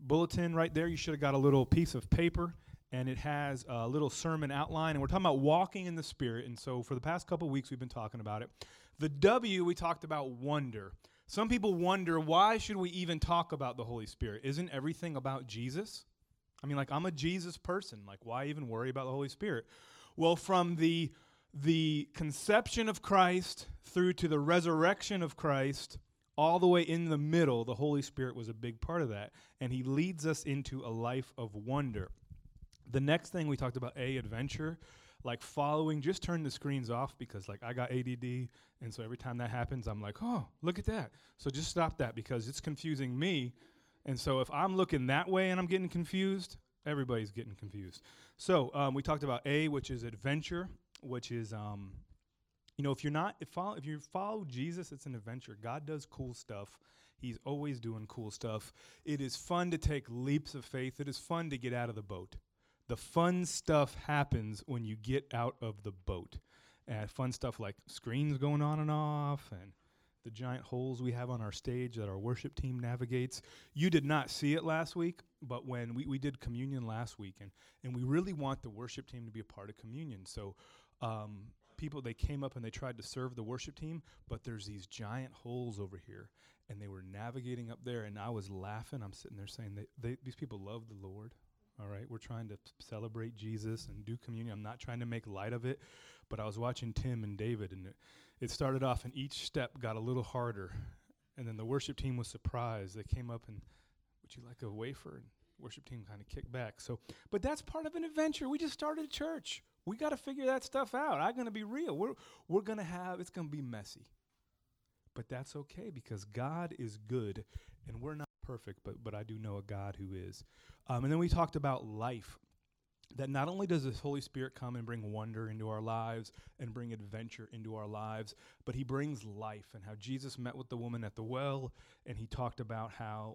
bulletin right there, you should have got a little piece of paper, and it has a little sermon outline, and we're talking about walking in the Spirit. And so for the past couple of weeks, we've been talking about it. The W, we talked about wonder. Some people wonder, why should we even talk about the Holy Spirit? Isn't everything about Jesus? I mean, like, I'm a Jesus person. Like, why even worry about the Holy Spirit? Well, from the conception of Christ through to the resurrection of Christ, all the way in the middle, the Holy Spirit was a big part of that. And he leads us into a life of wonder. The next thing we talked about, adventure. Like following, just turn the screens off because like I got ADD, and so every time that happens, I'm like, oh, look at that. So just stop that because it's confusing me. And so if I'm looking that way and I'm getting confused, everybody's getting confused. So we talked about which is adventure, which is, if you follow Jesus, it's an adventure. God does cool stuff. He's always doing cool stuff. It is fun to take leaps of faith. It is fun to get out of the boat. The fun stuff happens when you get out of the boat. Fun stuff like screens going on and off and the giant holes we have on our stage that our worship team navigates. You did not see it last week, but when we did communion last week, and we really want the worship team to be a part of communion. So they came up and they tried to serve the worship team, but there's these giant holes over here, and they were navigating up there, and I was laughing. I'm sitting there saying, these people love the Lord. All right, we're trying to celebrate Jesus and do communion. I'm not trying to make light of it, but I was watching Tim and David, and it started off, and each step got a little harder. And then the worship team was surprised. They came up and, would you like a wafer? And worship team kind of kicked back. So, but that's part of an adventure. We just started a church. We got to figure that stuff out. I'm going to be real. We're going to it's going to be messy. But that's okay because God is good, and we're not perfect, but I do know a God who is. And then we talked about life, that not only does the Holy Spirit come and bring wonder into our lives and bring adventure into our lives, but he brings life, and how Jesus met with the woman at the well, and he talked about how,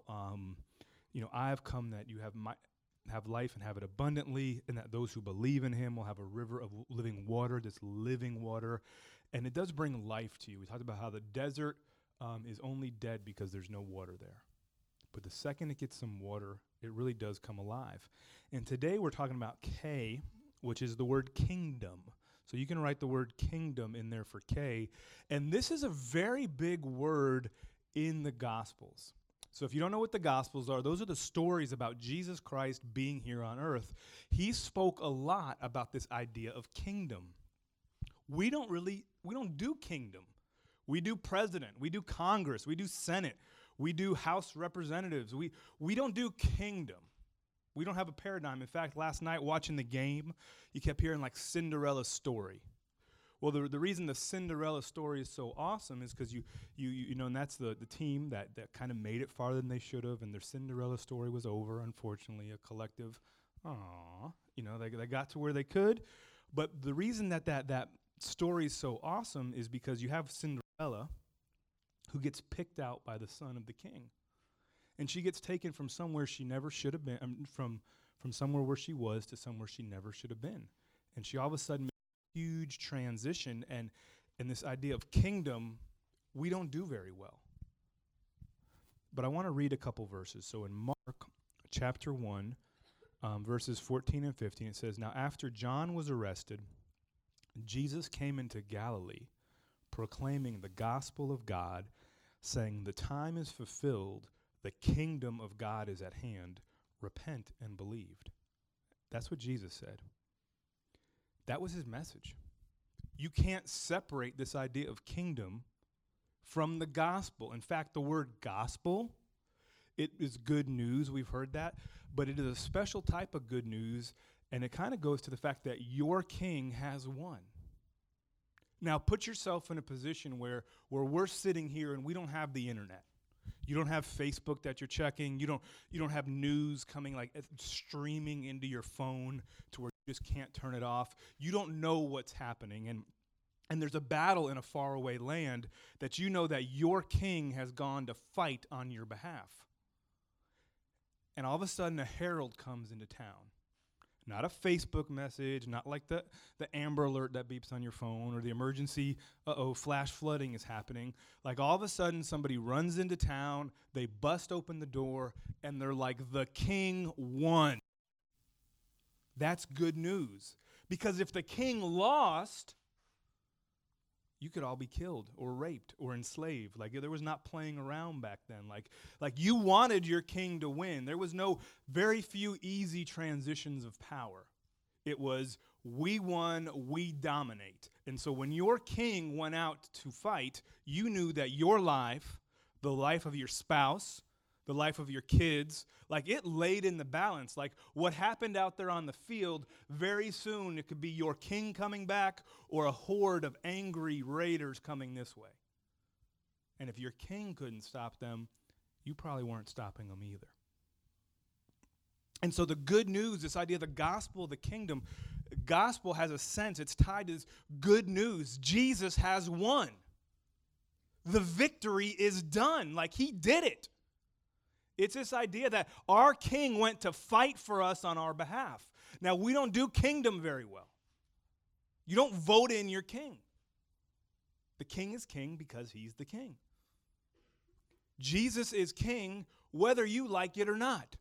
I have come that you have life and have it abundantly, and that those who believe in him will have a river of living water, this living water, and it does bring life to you. We talked about how the desert is only dead because there's no water there. But the second it gets some water, it really does come alive. And today we're talking about K, which is the word kingdom. So you can write the word kingdom in there for K. And this is a very big word in the Gospels. So if you don't know what the Gospels are, those are the stories about Jesus Christ being here on earth. He spoke a lot about this idea of kingdom. We don't do kingdom. We do president. We do Congress. We do Senate. We do House Representatives. We don't do kingdom. We don't have a paradigm. In fact, last night watching the game, you kept hearing like Cinderella's story. Well, the reason the Cinderella story is so awesome is because you and that's the team that kind of made it farther than they should have, and their Cinderella story was over, unfortunately, a collective, they got to where they could. But the reason that story is so awesome is because you have Cinderella, who gets picked out by the son of the king. And she gets taken from somewhere she never should have been, from somewhere where she was to somewhere she never should have been. And she all of a sudden makes a huge transition, and this idea of kingdom, we don't do very well. But I want to read a couple verses. So in Mark chapter 1, verses 14 and 15, it says, "Now after John was arrested, Jesus came into Galilee, proclaiming the gospel of God, saying, 'The time is fulfilled, the kingdom of God is at hand. Repent and believed.'" That's what Jesus said. That was his message. You can't separate this idea of kingdom from the gospel. In fact, the word gospel, it is good news. We've heard that. But it is a special type of good news, and it kind of goes to the fact that your king has won. Now, put yourself in a position where we're sitting here and we don't have the internet. You don't have Facebook that you're checking. You don't have news coming like streaming into your phone to where you just can't turn it off. You don't know what's happening, and there's a battle in a faraway land that you know that your king has gone to fight on your behalf. And all of a sudden, a herald comes into town. Not a Facebook message, not like the Amber Alert that beeps on your phone or the emergency, flash flooding is happening. Like all of a sudden somebody runs into town, they bust open the door, and they're like, the king won. That's good news. Because if the king lost, you could all be killed or raped or enslaved. Like there was not playing around back then. Like you wanted your king to win. There was very few easy transitions of power. It was, we won, we dominate. And so when your king went out to fight, you knew that your life, the life of your spouse, the life of your kids, like it laid in the balance. Like what happened out there on the field, very soon it could be your king coming back or a horde of angry raiders coming this way. And if your king couldn't stop them, you probably weren't stopping them either. And so the good news, this idea of the gospel of the kingdom, gospel has a sense, it's tied to this good news. Jesus has won. The victory is done. Like he did it. It's this idea that our king went to fight for us on our behalf. Now, we don't do kingdom very well. You don't vote in your king. The king is king because he's the king. Jesus is king whether you like it or not.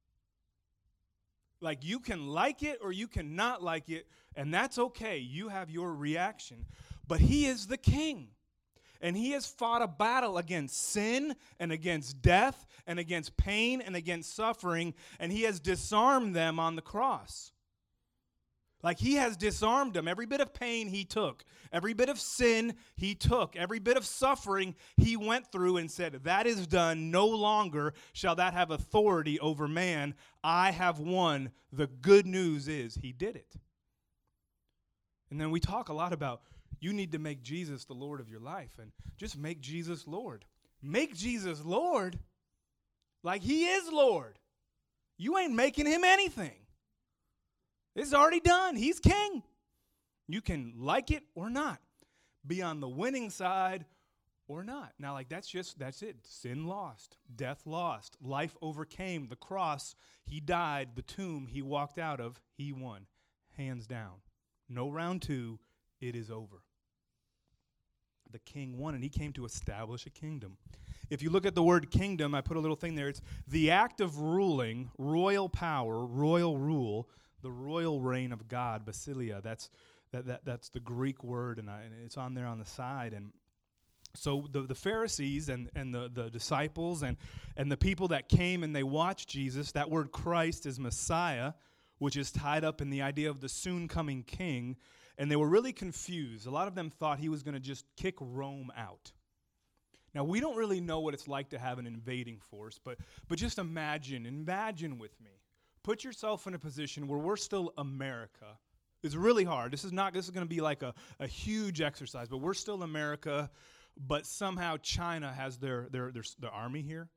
Like you can like it or you can not like it, and that's okay. You have your reaction. But he is the king. And he has fought a battle against sin and against death and against pain and against suffering, and he has disarmed them on the cross. Like he has disarmed them. Every bit of pain he took, every bit of sin he took, every bit of suffering he went through and said, that is done. No longer shall that have authority over man. I have won. The good news is he did it. And then we talk a lot about you need to make Jesus the Lord of your life, and just make Jesus Lord. Make Jesus Lord like he is Lord. You ain't making him anything. It's already done. He's king. You can like it or not. Be on the winning side or not. Now, like that's it. Sin lost. Death lost. Life overcame. The cross, he died. The tomb he walked out of, he won. Hands down. No round two. It is over. The king won, and he came to establish a kingdom. If you look at the word kingdom, I put a little thing there. It's the act of ruling, royal power, royal rule, the royal reign of God, basileia. That's the Greek word, and it's on there on the side. And so the Pharisees and the disciples and the people that came and they watched Jesus, that word Christ is Messiah, which is tied up in the idea of the soon coming king. And they were really confused. A lot of them thought he was going to just kick Rome out. Now, we don't really know what it's like to have an invading force, but just imagine with me. Put yourself in a position where we're still America. It's really hard. This is going to be like a huge exercise, but we're still America, but somehow China has their army here.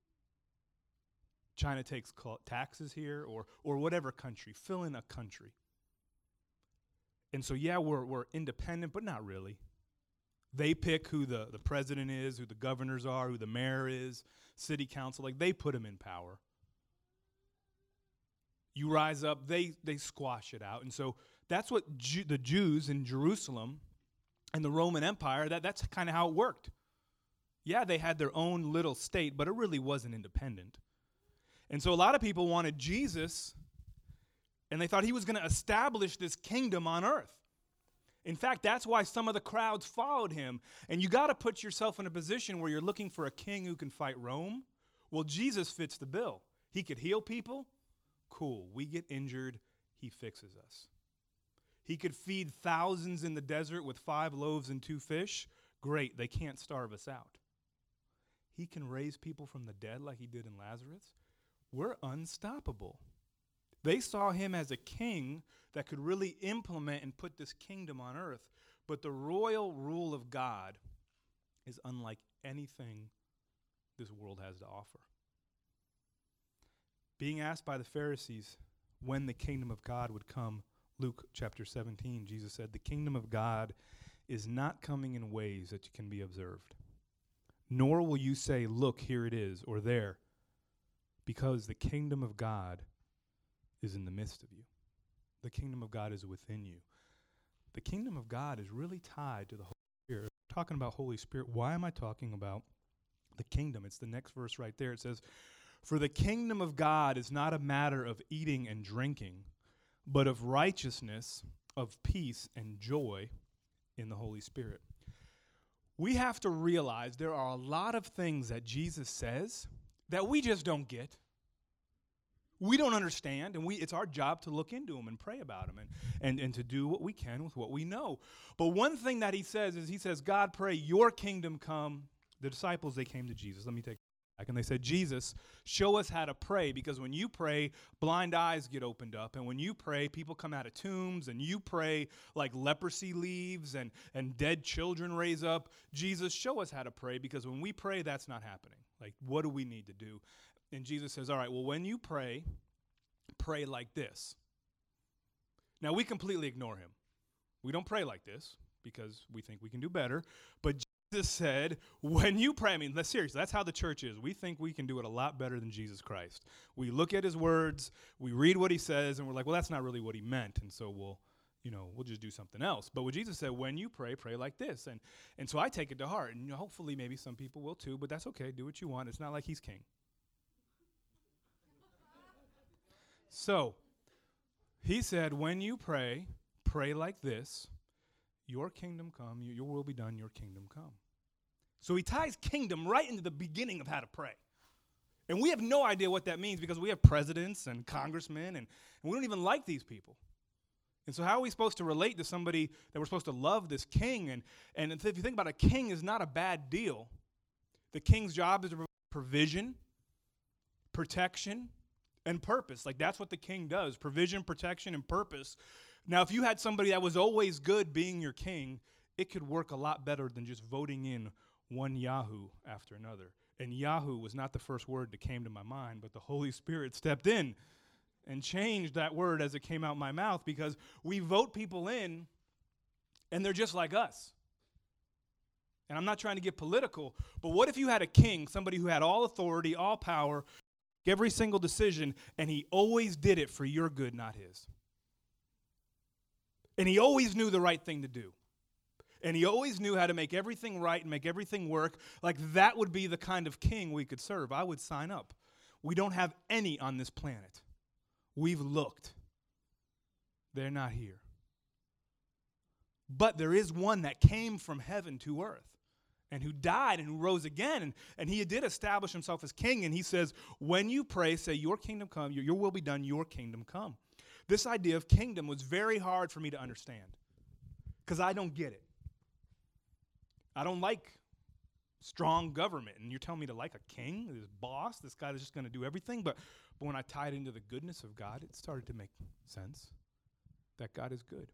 China takes taxes here, or whatever country. Fill in a country. And so, yeah, we're independent, but not really. They pick who the president is, who the governors are, who the mayor is, city council. Like, they put them in power. You rise up, they squash it out. And so that's what the Jews in Jerusalem and the Roman Empire, that's kind of how it worked. Yeah, they had their own little state, but it really wasn't independent. And so a lot of people wanted Jesus, and they thought he was going to establish this kingdom on earth. In fact, that's why some of the crowds followed him. And you got to put yourself in a position where you're looking for a king who can fight Rome. Well, Jesus fits the bill. He could heal people. Cool. We get injured. He fixes us. He could feed thousands in the desert with 5 loaves and 2 fish. Great. They can't starve us out. He can raise people from the dead like he did in Lazarus. We're unstoppable. They saw him as a king that could really implement and put this kingdom on earth. But the royal rule of God is unlike anything this world has to offer. Being asked by the Pharisees when the kingdom of God would come, Luke chapter 17, Jesus said, "The kingdom of God is not coming in ways that can be observed. Nor will you say, 'Look, here it is,' or 'there,' because the kingdom of God is in the midst of you." The kingdom of God is within you. The kingdom of God is really tied to the Holy Spirit. We're talking about Holy Spirit. Why am I talking about the kingdom? It's the next verse right there. It says, "For the kingdom of God is not a matter of eating and drinking, but of righteousness, of peace, and joy in the Holy Spirit." We have to realize there are a lot of things that Jesus says that we just don't get. We don't understand, and it's our job to look into them and pray about them and to do what we can with what we know. But one thing that he says is, he says, God, pray your kingdom come. The disciples, they came to Jesus. Let me take it back. And they said, Jesus, show us how to pray, because when you pray, blind eyes get opened up. And when you pray, people come out of tombs, and you pray like leprosy leaves and dead children raise up. Jesus, show us how to pray, because when we pray, that's not happening. Like, what do we need to do? And Jesus says, all right, well, when you pray, pray like this. Now, we completely ignore him. We don't pray like this because we think we can do better. But Jesus said, when you pray, I mean, seriously, that's how the church is. We think we can do it a lot better than Jesus Christ. We look at his words, we read what he says, and we're like, well, that's not really what he meant. And so we'll just do something else. But what Jesus said, when you pray, pray like this. And so I take it to heart. And hopefully maybe some people will too, but that's okay. Do what you want. It's not like he's king. So, he said, when you pray, pray like this. Your kingdom come, your will be done, your kingdom come. So he ties kingdom right into the beginning of how to pray. And we have no idea what that means, because we have presidents and congressmen, and we don't even like these people. And so how are we supposed to relate to somebody that we're supposed to love, this king? And if you think about it, a king is not a bad deal. The king's job is to provide provision, protection, and purpose. Like, that's what the king does: provision, protection, and purpose. Now, if you had somebody that was always good being your king, it could work a lot better than just voting in one Yahoo after another. And Yahoo was not the first word that came to my mind, but the Holy Spirit stepped in and changed that word as it came out my mouth, because we vote people in and they're just like us. And I'm not trying to get political, but what if you had a king, somebody who had all authority, all power, every single decision, and he always did it for your good, not his? And he always knew the right thing to do. And he always knew how to make everything right and make everything work. Like, that would be the kind of king we could serve. I would sign up. We don't have any on this planet. We've looked. They're not here. But there is one that came from heaven to earth, and who died and who rose again. And he did establish himself as king. And he says, when you pray, say, your kingdom come, your will be done, your kingdom come. This idea of kingdom was very hard for me to understand, because I don't get it. I don't like strong government. And you're telling me to like a king, this boss, this guy that's just going to do everything. But when I tied into the goodness of God, it started to make sense that God is good.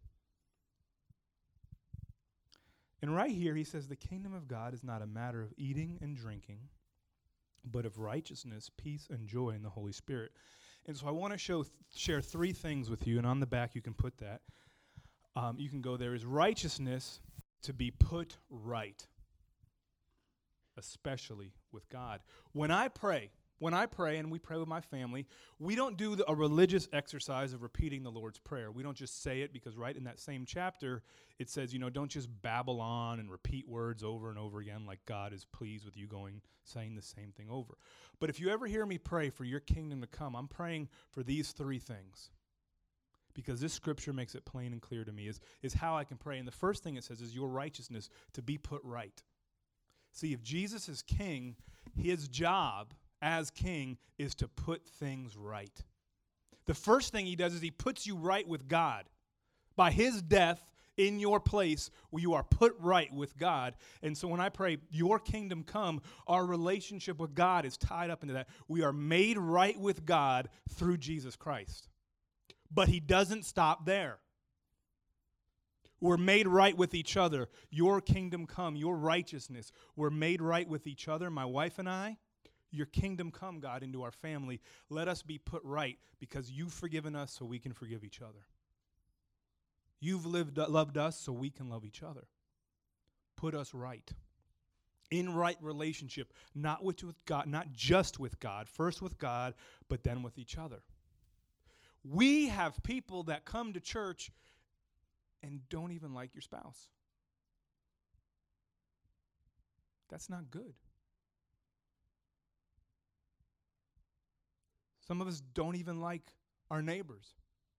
And right here, he says, the kingdom of God is not a matter of eating and drinking, but of righteousness, peace, and joy in the Holy Spirit. And so I want to share three things with you, and on the back you can put that. You can go, there is righteousness to be put right, especially with God. When I pray, and we pray with my family, we don't do a religious exercise of repeating the Lord's Prayer. We don't just say it, because right in that same chapter, it says, don't just babble on and repeat words over and over again like God is pleased with you saying the same thing over. But if you ever hear me pray for your kingdom to come, I'm praying for these three things, because this scripture makes it plain and clear to me, is how I can pray. And the first thing it says is your righteousness to be put right. See, if Jesus is king, his job as king is to put things right. The first thing he does is he puts you right with God. By his death in your place, where you are put right with God. And so when I pray, your kingdom come, our relationship with God is tied up into that. We are made right with God through Jesus Christ. But he doesn't stop there. We're made right with each other. Your kingdom come, your righteousness. We're made right with each other, my wife and I. Your kingdom come, God, into our family. Let us be put right, because you've forgiven us so we can forgive each other. You've loved us so we can love each other. Put us right. In right relationship, not with God, not just with God, first with God, but then with each other. We have people that come to church and don't even like your spouse. That's not good. Some of us don't even like our neighbors.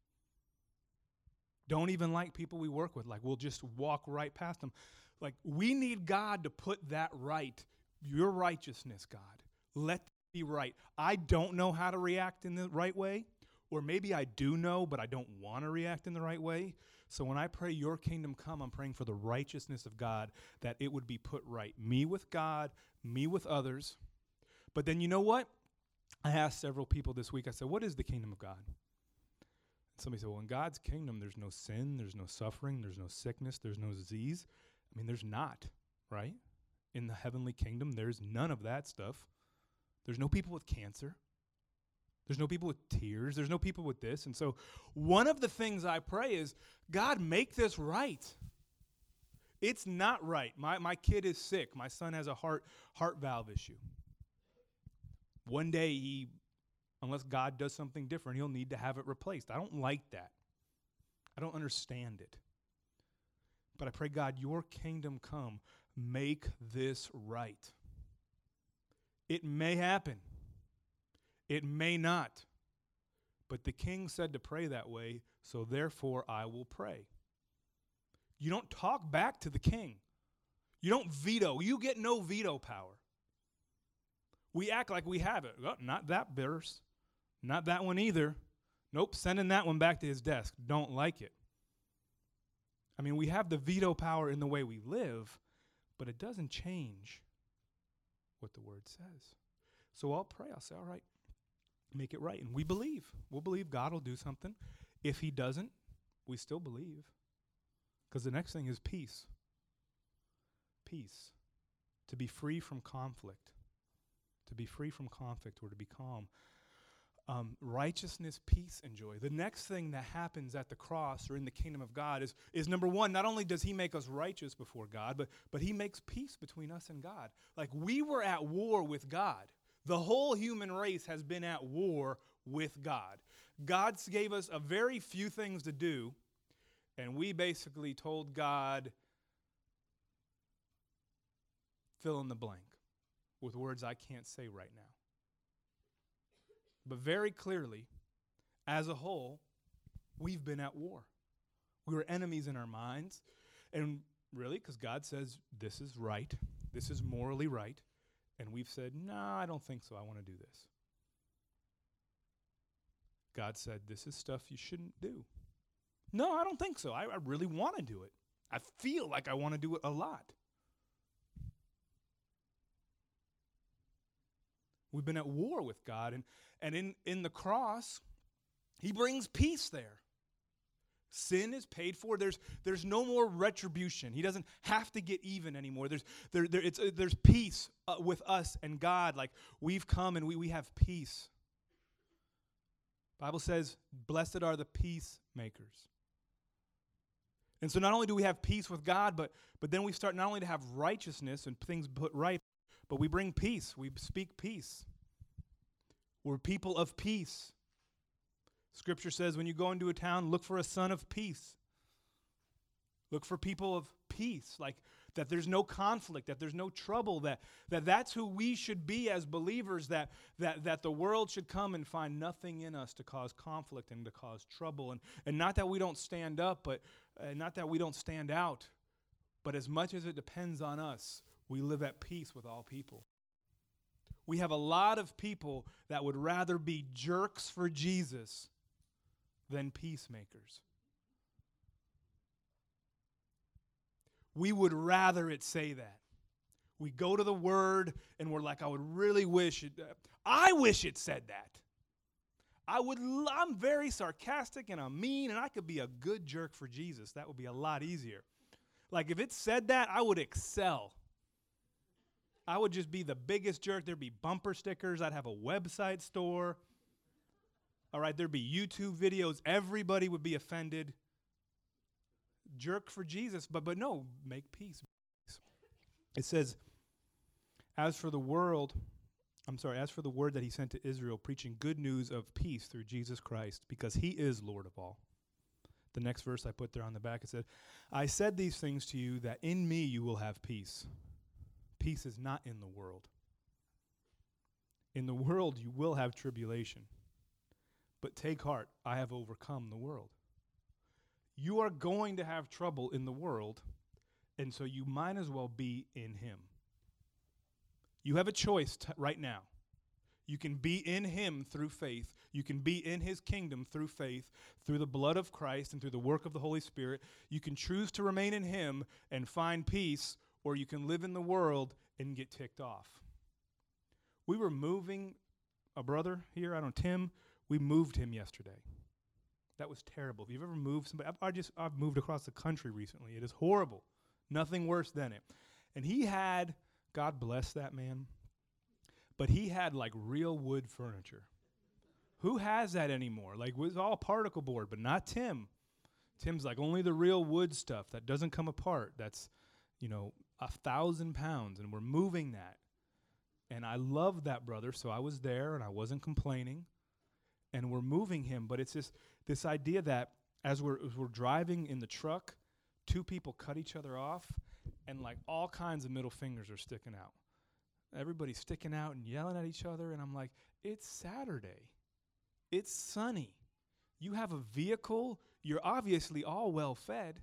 Don't even like people we work with. Like, we'll just walk right past them. Like, we need God to put that right. Your righteousness, God. Let that be right. I don't know how to react in the right way. Or maybe I do know, but I don't want to react in the right way. So when I pray your kingdom come, I'm praying for the righteousness of God, that it would be put right. Me with God, me with others. But then you know what? I asked several people this week, I said, what is the kingdom of God? Somebody said, well, in God's kingdom, there's no sin, there's no suffering, there's no sickness, there's no disease. I mean, there's not, right? In the heavenly kingdom, there's none of that stuff. There's no people with cancer. There's no people with tears. There's no people with this. And so one of the things I pray is, God, make this right. It's not right. My kid is sick. My son has a heart valve issue. One day, unless God does something different, he'll need to have it replaced. I don't like that. I don't understand it. But I pray, God, your kingdom come. Make this right. It may happen. It may not. But the king said to pray that way, so therefore I will pray. You don't talk back to the king. You don't veto. You get no veto power. We act like we have it. Oh, not that verse. Not that one either. Nope, sending that one back to his desk. Don't like it. I mean, we have the veto power in the way we live, but it doesn't change what the word says. So I'll pray. I'll say, all right, make it right. And we believe. We'll believe God will do something. If he doesn't, we still believe. Because the next thing is peace. Peace. To be free from conflict. To be free from conflict or to be calm. Righteousness, peace, and joy. The next thing that happens at the cross or in the kingdom of God is number one, not only does he make us righteous before God, but he makes peace between us and God. Like, we were at war with God. The whole human race has been at war with God. God gave us a very few things to do, and we basically told God, fill in the blank with words I can't say right now. But very clearly, as a whole, we've been at war. We were enemies in our minds. And really, because God says, this is right, this is morally right. And we've said, no, I don't think so. I want to do this. God said, this is stuff you shouldn't do. No, I don't think so. I really want to do it. I feel like I want to do it a lot. We've been at war with God, and in the cross, he brings peace there. Sin is paid for. There's no more retribution. He doesn't have to get even anymore. There's peace with us and God. Like, we've come and we have peace. Bible says, blessed are the peacemakers. And so not only do we have peace with God, but then we start not only to have righteousness and things put right, but we bring peace. We speak peace. We're people of peace. Scripture says when you go into a town, look for a son of peace. Look for people of peace, like that there's no conflict, that there's no trouble, that's who we should be as believers, that the world should come and find nothing in us to cause conflict and to cause trouble. And not that we don't stand up, but not that we don't stand out, but as much as it depends on us, we live at peace with all people. We have a lot of people that would rather be jerks for Jesus than peacemakers. We would rather it say that. We go to the Word and we're like, I would really wish it. I wish it said that. I'm very sarcastic and I'm mean and I could be a good jerk for Jesus. That would be a lot easier. Like, if it said that, I would excel. I would just be the biggest jerk. There'd be bumper stickers. I'd have a website store. All right, there'd be YouTube videos. Everybody would be offended. Jerk for Jesus. But no, make peace. It says, as for the world, as for the word that he sent to Israel, preaching good news of peace through Jesus Christ, because he is Lord of all. The next verse I put there on the back, it said, I said these things to you that in me you will have peace. Peace is not in the world. In the world you will have tribulation. But take heart, I have overcome the world. You are going to have trouble in the world, and so you might as well be in him. You have a choice right now. You can be in him through faith. You can be in his kingdom through faith, through the blood of Christ and through the work of the Holy Spirit. You can choose to remain in him and find peace, or you can live in the world and get ticked off. We were moving a brother here, Tim, we moved him yesterday. That was terrible. If you've ever moved somebody, I've moved across the country recently. It is horrible. Nothing worse than it. And he had, God bless that man, but he had like real wood furniture. Who has that anymore? Like, it was all particle board, but not Tim. Tim's like only the real wood stuff that doesn't come apart. That's, 1,000 pounds, and we're moving that. And I love that brother, so I was there, and I wasn't complaining. And we're moving him, but it's this idea that as we're driving in the truck, two people cut each other off, and like all kinds of middle fingers are sticking out. Everybody's sticking out and yelling at each other, and I'm like, it's Saturday. It's sunny. You have a vehicle. You're obviously all well fed.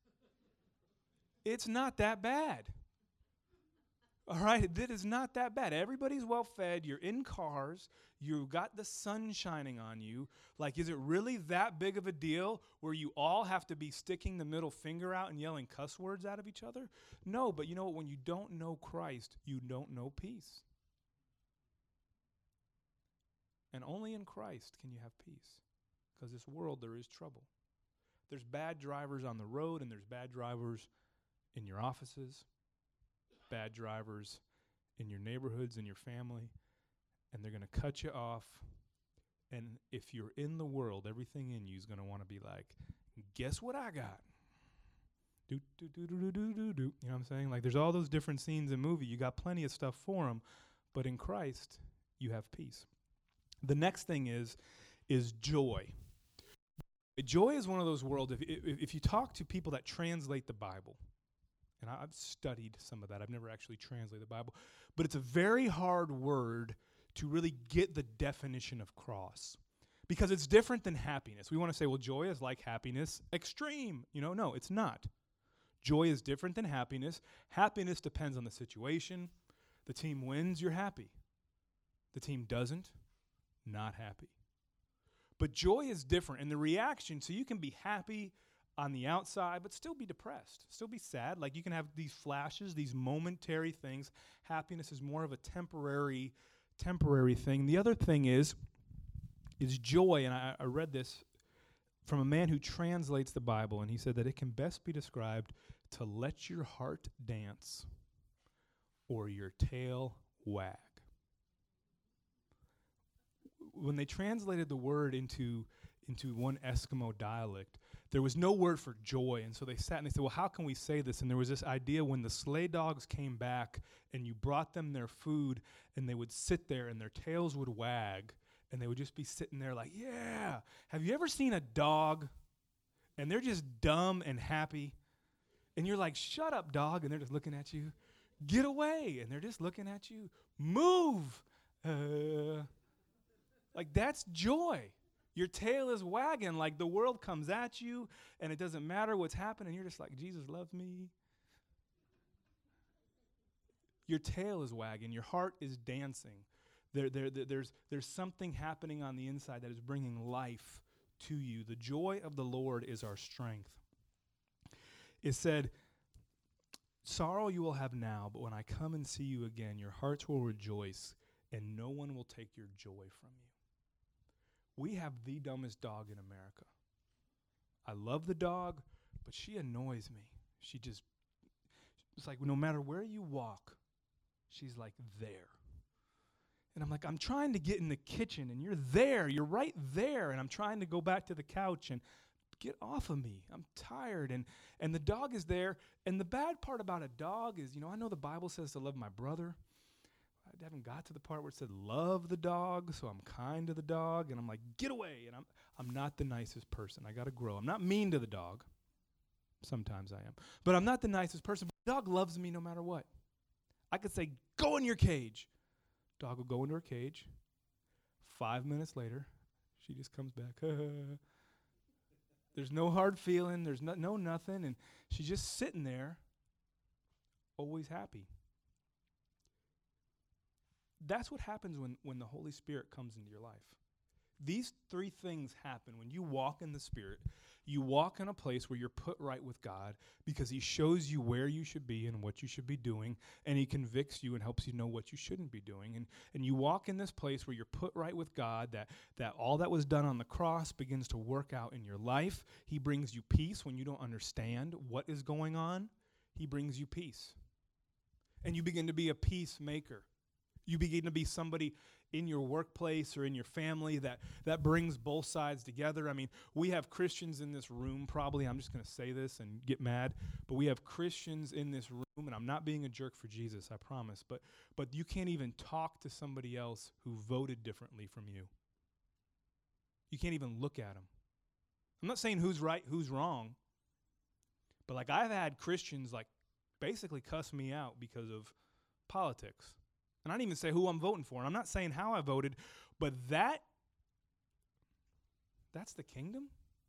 It's not that bad. All right, it is not that bad. Everybody's well fed. You're in cars. You've got the sun shining on you. Like, is it really that big of a deal where you all have to be sticking the middle finger out and yelling cuss words out of each other? No, but you know what? When you don't know Christ, you don't know peace. And only in Christ can you have peace. Because this world, there is trouble. There's bad drivers on the road, and there's bad drivers in your offices. Bad drivers in your neighborhoods and your family, and they're going to cut you off. And if you're in the world, everything in you is going to want to be like, guess what I got? Do, do, do, do, do, do, do, do. You know what I'm saying? Like, there's all those different scenes in movie. You got plenty of stuff for them, but in Christ, you have peace. The next thing is joy. Joy is one of those worlds, if you talk to people that translate the Bible, and I've studied some of that. I've never actually translated the Bible. But it's a very hard word to really get the definition of cross. Because it's different than happiness. We want to say, well, joy is like happiness, extreme. No, it's not. Joy is different than happiness. Happiness depends on the situation. The team wins, you're happy. The team doesn't, not happy. But joy is different. And the reaction, so you can be happy on the outside, but still be depressed, still be sad. Like, you can have these flashes, these momentary things. Happiness is more of a temporary thing. The other thing is joy, and I read this from a man who translates the Bible, and he said that it can best be described to let your heart dance or your tail wag. When they translated the word into one Eskimo dialect, there was no word for joy, and so they sat and they said, well, how can we say this? And there was this idea when the sleigh dogs came back and you brought them their food, and they would sit there and their tails would wag, and they would just be sitting there like, yeah. Have you ever seen a dog, and they're just dumb and happy, and you're like, shut up, dog, and they're just looking at you. Get away, and they're just looking at you. Move. Like, that's joy. Your tail is wagging, like the world comes at you, and it doesn't matter what's happening. You're just like, Jesus loves me. Your tail is wagging. Your heart is dancing. There's something happening on the inside that is bringing life to you. The joy of the Lord is our strength. It said, sorrow you will have now, but when I come and see you again, your hearts will rejoice, and no one will take your joy from you. We have the dumbest dog in America. I love the dog, but she annoys me. It's like no matter where you walk, she's like there. And I'm like, I'm trying to get in the kitchen, and you're there. You're right there. And I'm trying to go back to the couch and get off of me. I'm tired. And the dog is there. And the bad part about a dog is, I know the Bible says to love my brother. haven't got to the part where it said love the dog, so I'm kind to the dog, and I'm like, get away. And I'm not the nicest person. I got to grow. I'm not mean to the dog. Sometimes I am. But I'm not the nicest person. But the dog loves me no matter what. I could say, go in your cage. Dog will go into her cage. 5 minutes later, she just comes back. There's no hard feeling. There's no nothing. And she's just sitting there, always happy. That's what happens when the Holy Spirit comes into your life. These three things happen when you walk in the Spirit. You walk in a place where you're put right with God because He shows you where you should be and what you should be doing, and He convicts you and helps you know what you shouldn't be doing. And you walk in this place where you're put right with God, that all that was done on the cross begins to work out in your life. He brings you peace when you don't understand what is going on. He brings you peace. And you begin to be a peacemaker. You begin to be somebody in your workplace or in your family that brings both sides together. I mean, we have Christians in this room probably. I'm just going to say this and get mad. But we have Christians in this room, and I'm not being a jerk for Jesus, I promise. But you can't even talk to somebody else who voted differently from you. You can't even look at them. I'm not saying who's right, who's wrong. But like I've had Christians like basically cuss me out because of politics. And I didn't even say who I'm voting for. And I'm not saying how I voted, but that's the kingdom?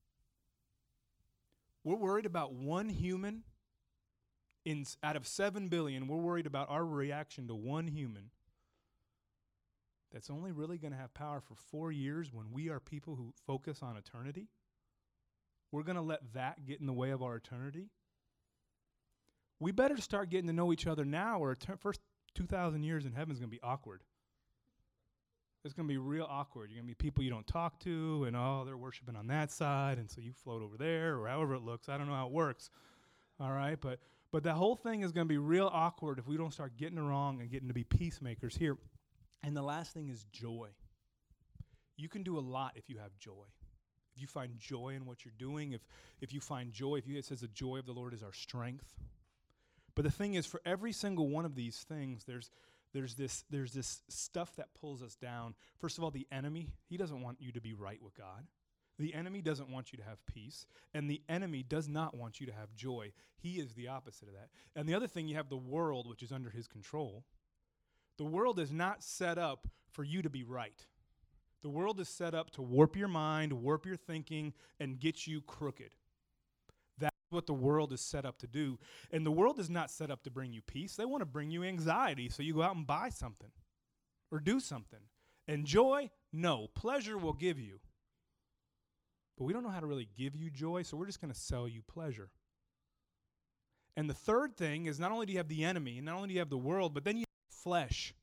We're worried about one human out of 7 billion. We're worried about our reaction to one human that's only really going to have power for 4 years when we are people who focus on eternity. We're going to let that get in the way of our eternity. We better start getting to know each other now, or first 2,000 years in heaven is going to be awkward. It's going to be real awkward. You're going to be people you don't talk to, and they're worshiping on that side, and so you float over there, or however it looks. I don't know how it works. All right, but the whole thing is going to be real awkward if we don't start getting along and getting to be peacemakers here. And the last thing is joy. You can do a lot if you have joy. If you find joy in what you're doing, if you find joy, it says the joy of the Lord is our strength. But the thing is, for every single one of these things, there's this stuff that pulls us down. First of all, the enemy, he doesn't want you to be right with God. The enemy doesn't want you to have peace. And the enemy does not want you to have joy. He is the opposite of that. And the other thing, you have the world, which is under his control. The world is not set up for you to be right. The world is set up to warp your mind, warp your thinking, and get you crooked. What the world is set up to do. And the world is not set up to bring you peace. They want to bring you anxiety, so you go out and buy something or do something. And joy, no. Pleasure will give you. But we don't know how to really give you joy, so we're just going to sell you pleasure. And the third thing is, not only do you have the enemy, and not only do you have the world, but then you have flesh.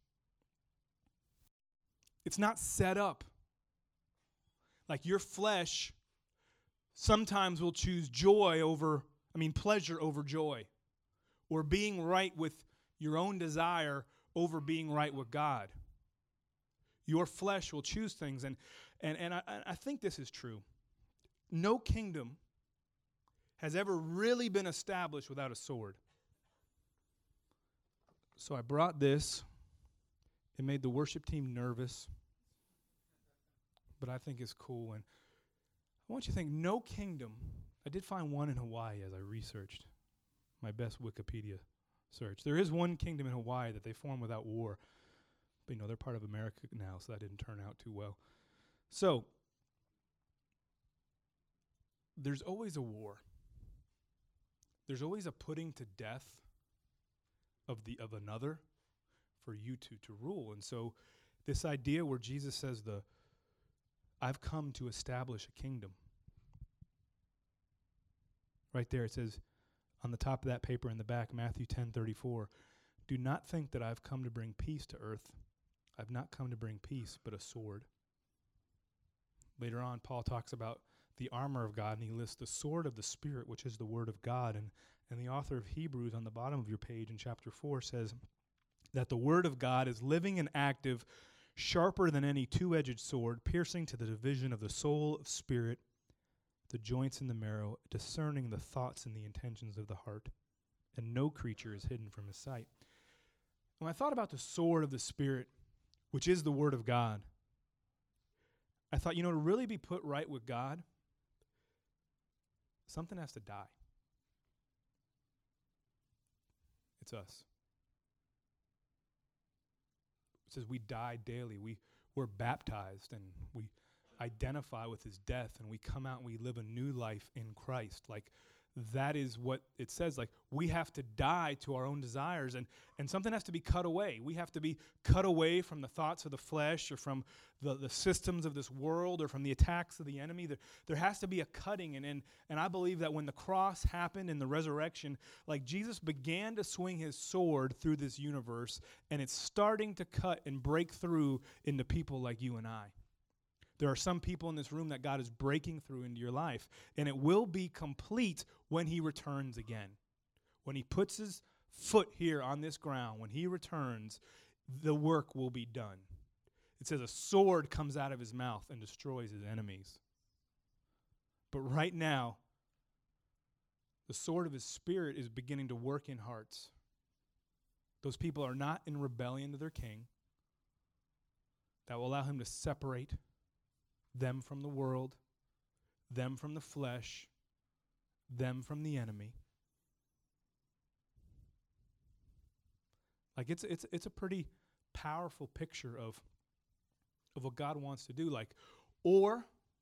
It's not set up. Like your flesh sometimes we'll choose pleasure over joy, or being right with your own desire over being right with God. Your flesh will choose things, and I think this is true. No kingdom has ever really been established without a sword. So I brought this. It made the worship team nervous, but I think it's cool. And I want you to think, no kingdom. I did find one in Hawaii as I researched my best Wikipedia search. There is one kingdom in Hawaii that they formed without war. But, they're part of America now, so that didn't turn out too well. So, there's always a war. There's always a putting to death of another for you to rule. And so, this idea where Jesus says I've come to establish a kingdom. Right there it says on the top of that paper in the back, Matthew 10:34, do not think that I've come to bring peace to earth. I've not come to bring peace, but a sword. Later on, Paul talks about the armor of God, and he lists the sword of the Spirit, which is the word of God. And the author of Hebrews on the bottom of your page in chapter 4 says that the word of God is living and active, sharper than any two-edged sword, piercing to the division of the soul of spirit, the joints and the marrow, discerning the thoughts and the intentions of the heart. And no creature is hidden from his sight. When I thought about the sword of the Spirit, which is the Word of God, I thought, to really be put right with God, something has to die. It's us. It says we die daily. We're baptized and we identify with his death and we come out and we live a new life in Christ. Like, that is what it says. Like, we have to die to our own desires and something has to be cut away. We have to be cut away from the thoughts of the flesh or from the systems of this world or from the attacks of the enemy. There has to be a cutting. And I believe that when the cross happened in the resurrection, like, Jesus began to swing his sword through this universe, and it's starting to cut and break through into people like you and I. There are some people in this room that God is breaking through into your life, and it will be complete when he returns again. When he puts his foot here on this ground, when he returns, the work will be done. It says a sword comes out of his mouth and destroys his enemies. But right now, the sword of his Spirit is beginning to work in hearts. Those people are not in rebellion to their king. That will allow him to separate them from the world, them from the flesh, them from the enemy. Like, it's a pretty powerful picture of what God wants to do. Like, or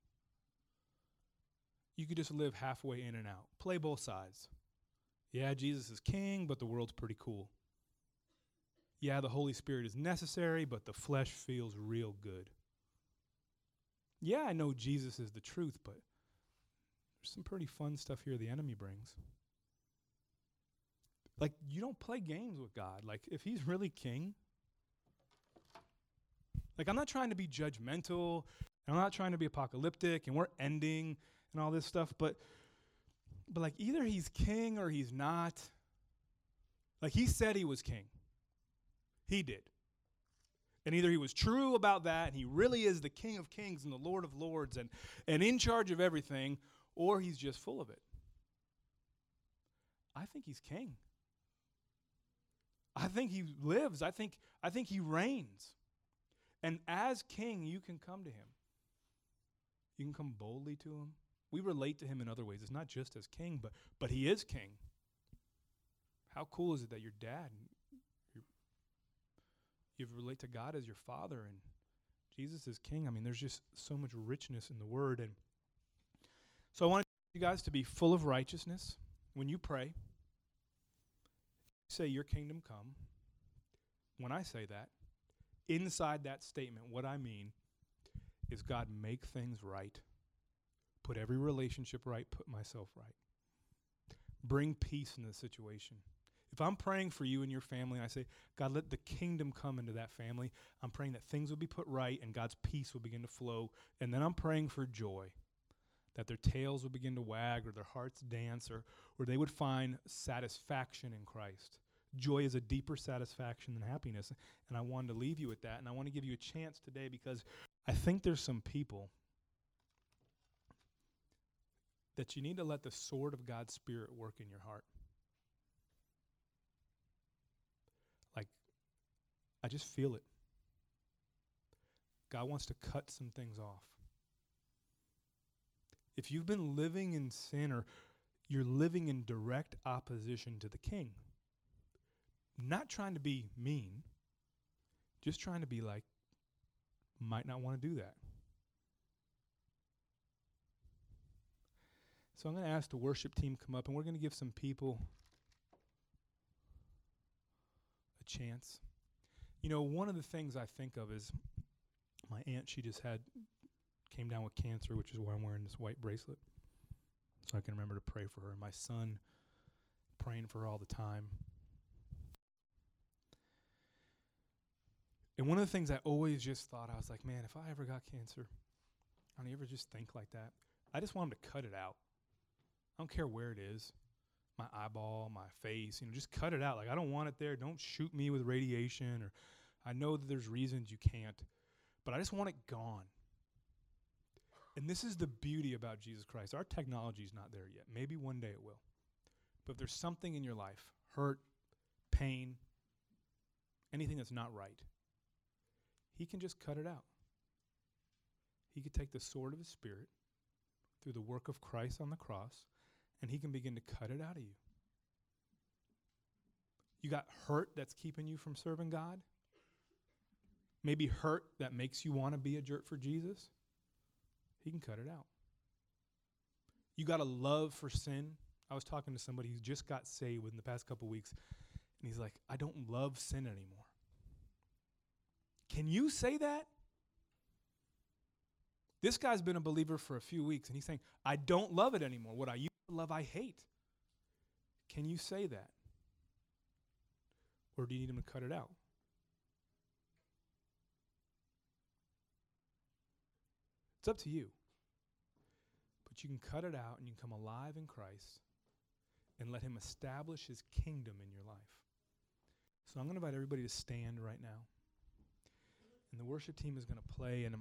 you could just live halfway in and out. Play both sides. Yeah, Jesus is king, but the world's pretty cool. Yeah, the Holy Spirit is necessary, but the flesh feels real good. Yeah, I know Jesus is the truth, but there's some pretty fun stuff here the enemy brings. Like, you don't play games with God. Like, if he's really king, like, I'm not trying to be judgmental, and I'm not trying to be apocalyptic, and we're ending and all this stuff, but like, either he's king or he's not. Like, he said he was king. He did. And either he was true about that, and he really is the King of Kings and the Lord of Lords and in charge of everything, or he's just full of it. I think he's king. I think he lives. I think he reigns. And as king, you can come to him. You can come boldly to him. We relate to him in other ways. It's not just as king, but he is king. How cool is it that your dad, you relate to God as your father, and Jesus is king? I mean, there's just so much richness in the word. And so I want you guys to be full of righteousness. When you pray, say, your kingdom come. When I say that, inside that statement, what I mean is, God, make things right. Put every relationship right. Put myself right. Bring peace in the situation. If I'm praying for you and your family, and I say, God, let the kingdom come into that family, I'm praying that things will be put right and God's peace will begin to flow. And then I'm praying for joy, that their tails will begin to wag or their hearts dance, or they would find satisfaction in Christ. Joy is a deeper satisfaction than happiness. And I wanted to leave you with that. And I want to give you a chance today, because I think there's some people that you need to let the sword of God's Spirit work in your heart. Like, I just feel it. God wants to cut some things off. If you've been living in sin, or you're living in direct opposition to the king, not trying to be mean, just trying to be like, might not want to do that. So I'm going to ask the worship team come up, and we're going to give some people a chance. You know, one of the things I think of is my aunt, she just came down with cancer, which is why I'm wearing this white bracelet, so I can remember to pray for her. And my son, praying for her all the time. And one of the things I always just thought, I was like, man, if I ever got cancer, I don't ever just think like that. I just want him to cut it out. I don't care where it is, my eyeball, my face, just cut it out. Like, I don't want it there. Don't shoot me with radiation, or I know that there's reasons you can't, but I just want it gone. And this is the beauty about Jesus Christ. Our technology is not there yet. Maybe one day it will. But if there's something in your life, hurt, pain, anything that's not right, he can just cut it out. He could take the sword of his Spirit through the work of Christ on the cross, and he can begin to cut it out of you. You got hurt that's keeping you from serving God? Maybe hurt that makes you want to be a jerk for Jesus? He can cut it out. You got a love for sin? I was talking to somebody who just got saved within the past couple weeks, and he's like, I don't love sin anymore. Can you say that? This guy's been a believer for a few weeks, and he's saying, I don't love it anymore. What I used to love, I hate. Can you say that? Or do you need him to cut it out? It's up to you. But you can cut it out and you can come alive in Christ and let him establish his kingdom in your life. So I'm going to invite everybody to stand right now. And the worship team is going to play. And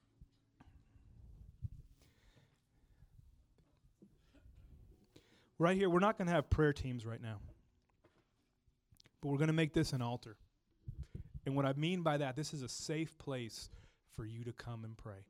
right here, we're not going to have prayer teams right now. But we're going to make this an altar. And what I mean by that, this is a safe place for you to come and pray.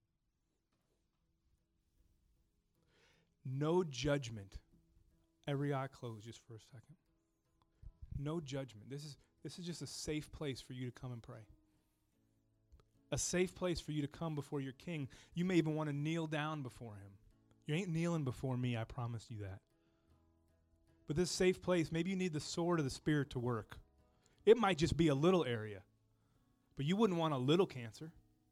No judgment. Every eye closed just for a second. No judgment. This is just a safe place for you to come and pray. A safe place for you to come before your king. You may even want to kneel down before him. You ain't kneeling before me, I promise you that. But this safe place, maybe you need the sword of the Spirit to work. It might just be a little area, but you wouldn't want a little cancer.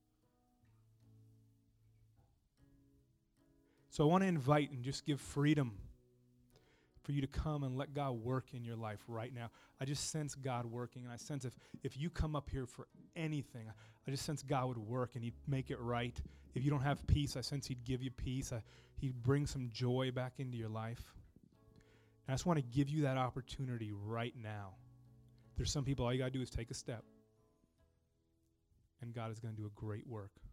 So I want to invite and just give freedom for you to come and let God work in your life right now. I just sense God working, and I sense if you come up here for anything, I just sense God would work and he'd make it right. If you don't have peace, I sense he'd give you peace. He'd bring some joy back into your life. And I just want to give you that opportunity right now. There's some people, all you got to do is take a step, and God is going to do a great work.